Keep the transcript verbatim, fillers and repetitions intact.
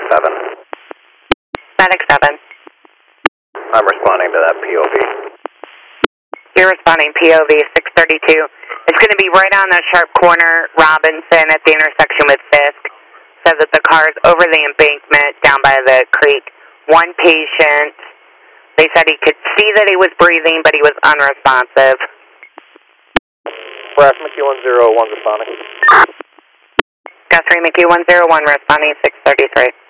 seven. Medic seven. I'm responding to that P O V. You're responding P O V six thirty-two. It's going to be right on the sharp corner, Robinson, at the intersection with Fisk. Said that the car is over the embankment down by the creek. One patient. They said he could see that he was breathing, but he was unresponsive. Brass McKee one zero one responding. Guthrie McKee one zero one responding six thirty-three.